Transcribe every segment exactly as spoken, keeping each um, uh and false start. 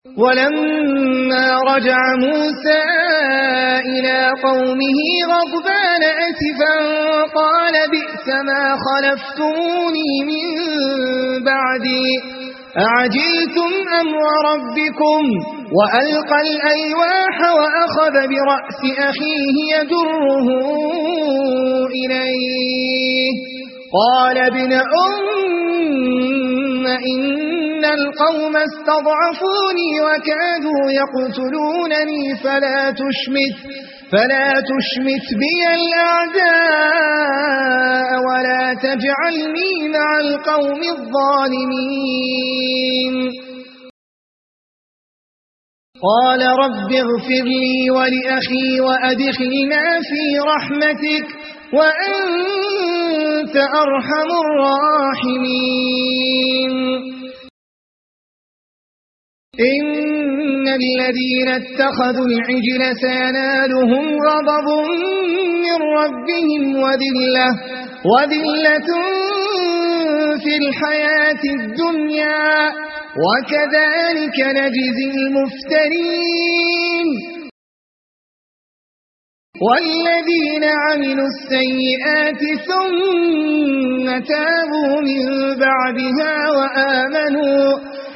ولما رجع موسى إلى قومه غضبان أسفا قال بئس ما خلفتموني من بعدي أعجلتم أمر ربكم وألقى الألواح وأخذ برأس أخيه يجره إليه قال ابن أم إن القوم استضعفوني وكادوا يقتلونني فلا تشمت فلا تشمت بي الأعداء ولا تجعلني مع القوم الظالمين قال رب اغفر لي ولأخي وأدخلنا في رحمتك وأنت أرحم الراحمين إن الذين اتخذوا العجل سينالهم غضب من ربهم وذلة وذلة في الحياة الدنيا وكذلك نجزي المفترين والذين عملوا السيئات ثم تابوا من بعدها وآمنوا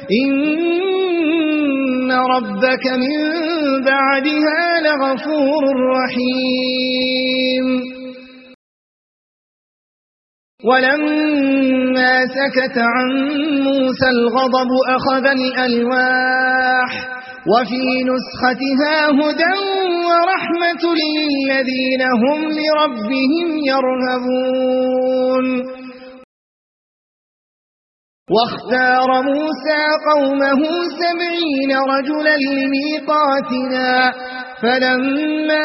إن ربك من بعدها لغفور رحيم ولما سكت عن موسى الغضب أخذ الألواح وفي نسختها هدى ورحمة للذين هم لربهم يرهبون واختار موسى قومه سبعين رجلا لميقاتنا فلما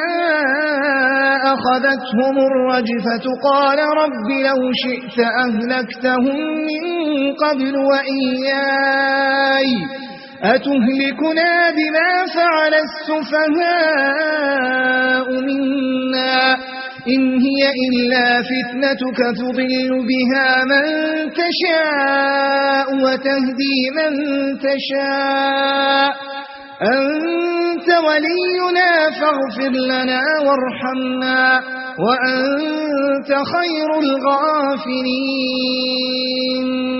أخذتهم الرجفة قال رب لو شئت أهلكتهم من قبل وإياي أتهلكنا بما فعل السفهاء منا إن هي إلا فتنتك تضل بها من تشاء وتهدي من تشاء أنت ولينا فاغفر لنا وارحمنا وأنت خير الغافرين